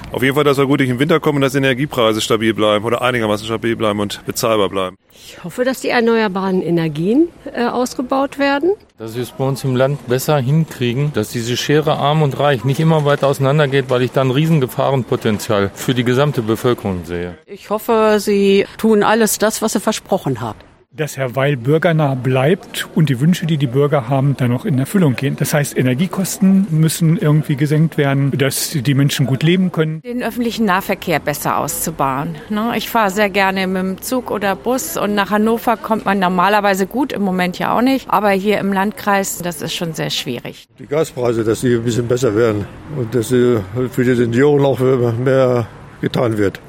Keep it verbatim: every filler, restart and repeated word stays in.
Auf jeden Fall, dass wir gut durch den Winter kommen und dass Energiepreise stabil bleiben oder einigermaßen stabil bleiben und bezahlbar bleiben. Ich hoffe, dass die erneuerbaren Energien äh, ausgebaut werden. Dass wir es bei uns im Land besser hinkriegen, dass diese Schere arm und reich nicht immer weiter auseinandergeht, weil ich da ein Riesengefahrenpotenzial für die gesamte Bevölkerung sehe. Ich hoffe, Sie tun alles das, was Sie versprochen haben. Dass Herr Weil bürgernah bleibt und die Wünsche, die die Bürger haben, dann auch in Erfüllung gehen. Das heißt, Energiekosten müssen irgendwie gesenkt werden, dass die Menschen gut leben können. Den öffentlichen Nahverkehr besser auszubauen. Ich fahre sehr gerne mit dem Zug oder Bus und nach Hannover kommt man normalerweise gut, im Moment ja auch nicht. Aber hier im Landkreis, das ist schon sehr schwierig. Die Gaspreise, dass sie ein bisschen besser werden und dass für die Senioren auch mehr getan wird.